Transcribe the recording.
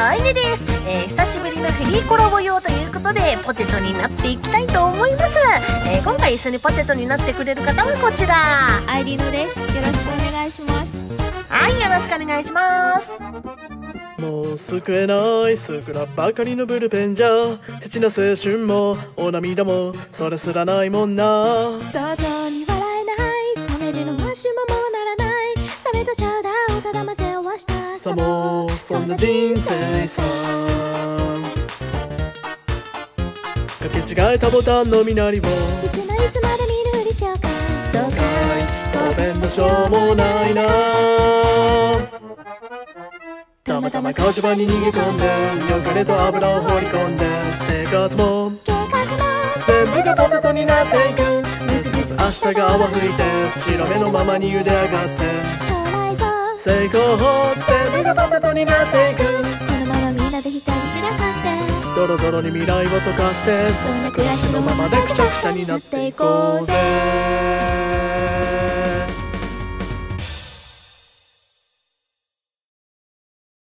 あいねです。久しぶりのフリーコラボ用ということでポテトになっていきたいと思います。今回一緒にポテトになってくれる方はこちら、 アイリノです。よろしくお願いします。 はい、よろしくお願いします。 もう救えない少なばかりのブルペンじゃ、父の青春もお涙もそれすらないもんな。 外に笑えないコメディのマシュマもならない、冷めたチャウダーをただ混ぜ合わしたさもそんな人生さ、かけ違えたボタンのみなりをいつのいつまで見ぬふりしようか。 そうかいごめんもしょうもないな。たまたま火事場に逃げ込んでよかれと油を放り込んで、生活も計画も全部がポテトになっていく。いついつ明日が泡吹いて白目のままに茹で上がって、 将来像成功法全部がポテトになっていく。 このままみんなで光しらかしてドロドロに未来を溶かして、そんな暮らしのままでくしゃくしゃになっていこうぜ。